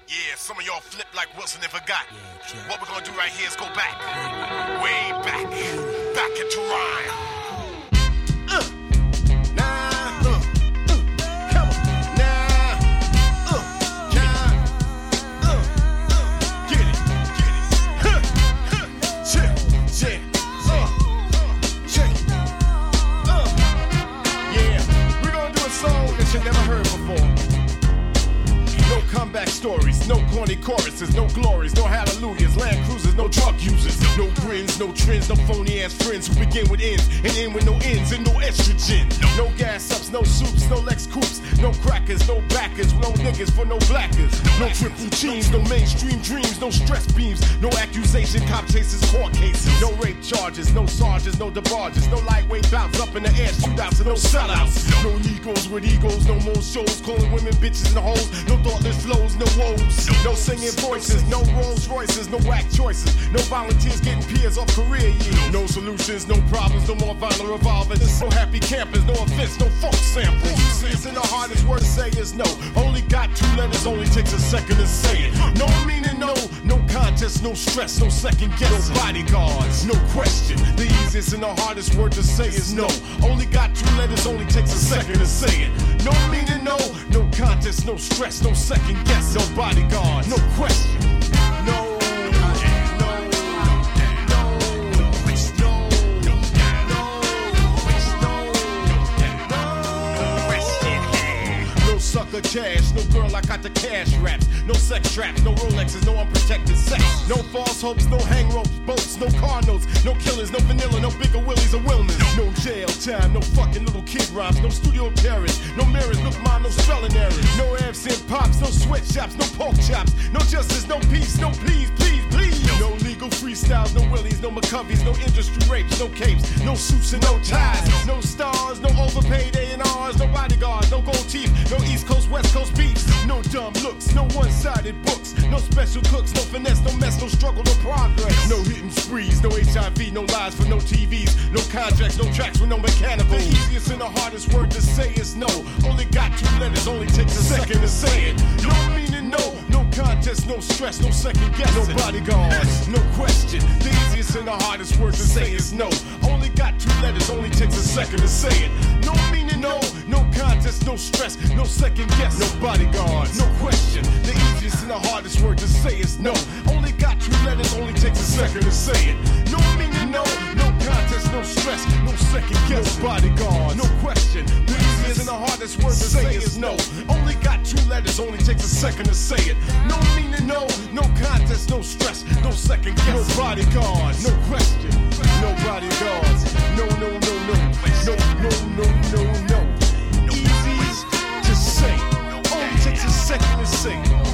Yeah, some of y'all flip like Wilson and forgot. What we're gonna do right here is go back. Way back. Back into rhyme. Comeback stories, no corny choruses, no glories, no hallelujahs, Land Cruisers, no drug users, no grins, no trends, no phony ass friends who begin with ends and end with no ends and no estrogen. No gas ups, no soups, no Lex Coupes, no crackers, no backers, no niggas for no blackers, no triple jeans, no mainstream dreams, no stress beams, no accusation, cop chases, court cases, no rape charges, no sergeants, no debarges, no lightweight bounce up in the air shootouts and no sellouts, no egos with egos, no more shows, calling women bitches and hoes, no thoughtless flows, no woes, no singing voices, no Rolls Royces, no whack choices, no volunteers getting peers off career years, no solutions, no problems, no more violent revolvers, no happy campers, no offense, no funk samples. Easiest and the hardest word to say is no. Only got two letters, only takes a second to say it. No meaning no, no contest, no stress, no second guess, no bodyguards, no question. The easiest and the hardest word to say is no. Only got two letters, only takes a second to say it. No meaning no, no contest, no stress, no second guess, no bodyguards, no question. No. Sucker cash, no girl I got the cash raps, no sex traps, no Rolexes, no unprotected sex, no false hopes, no hang ropes, boats, no car notes, no killers, no vanilla, no bigger willies or Wilmers, no jail time, no fucking little kid rhymes, no studio terrorists, no mirrors, look mine, no spelling errors, no absent pops, no sweatshops, no pork chops, no justice, no peace, no please, please, please, no legal freestyles, no willies, no McCoveys, no industry rapes, no capes, no suits and no ties, no stars, no overpaid A&Rs, no bodyguards, no gold teeth, no East Coast, West Coast beats, no dumb looks, no one-sided books, no special cooks, no finesse, no mess, no struggle, no progress, no hitting sprees, no HIV, no lies for no TVs, no contracts, no tracks with no mechanical. The easiest and the hardest word to say is no. Only got two letters, only takes a second to say it. No meaning no, no contest, no stress, no second guess, no bodyguards, no question. The easiest and the hardest word to say is no. Only got two letters, only takes a second to say it. No meaning no, no contest, no stress, no second guess, no bodyguards, no question. The easiest and the hardest word to say is no. Only got two letters, only takes a second to say it. No meaning no, no contest, no stress, no second guess, no bodyguards, no question. The easiest and the hardest word to say is no. Only got two letters, only takes a second to say it. No meaning no, no contest, no stress, no second guess, no bodyguards, no question. No bodyguards, no, no, no, no, no, no, no, no, no. Easy to say, only takes a second to say.